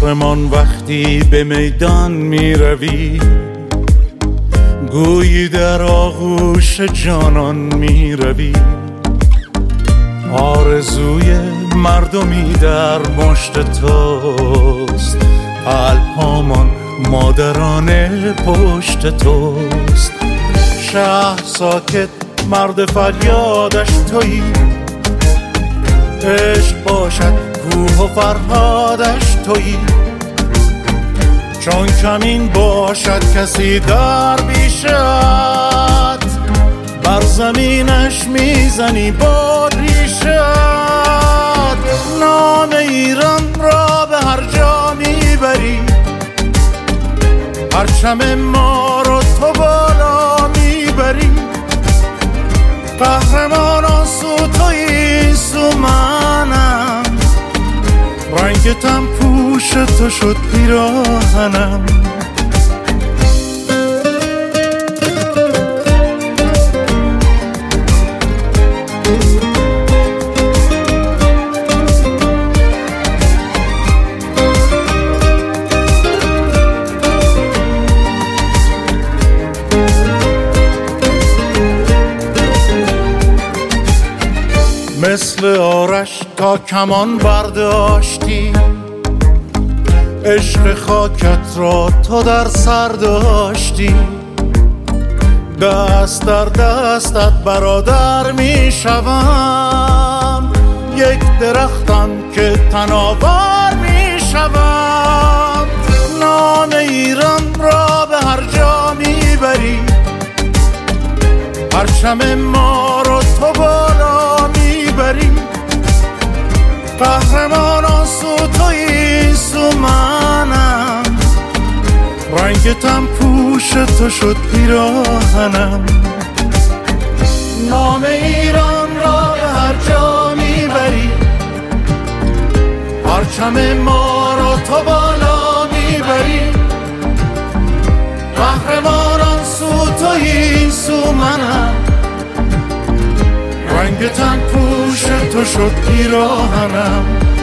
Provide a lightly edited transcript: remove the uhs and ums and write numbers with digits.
قهرمان وقتی به میدان می روی، گویی در آغوش جانان می روی. آرزوی مردمی در مشت توست، قلب‌هامان مادرانه پشت توست. شهر ساکت مرد فریادش تویی، عشق باشد کوه و فرهادش تویی. چون کمین باشد کسی در بیشت، بر زمینش میزنی با ریشت. نام ایران را به هر جا میبری، پرچم ما رو تو بالا میبری. قهرمانان سو تویی، سو منم، رنگتم پوش تو شد پیراهنم. مثل آرش تا کمان برداشتی، عشق خاکت را تو در سر داشتی. دست در دستت برادر می شوم، یک درختم که تناور می شوم. نام ایران را به هر جا می بری، پرچم ما رو تو بالا می بری. قهرمانان سو تویی، سو منم، رنگتم پوش تو شد پیراهنم. نام ایران را به هر جا میبری، پرچم ما را تو بالا میبری. قهرمانان سو تویی، سو منم، رنگتم پوش تو شد پیراهنم.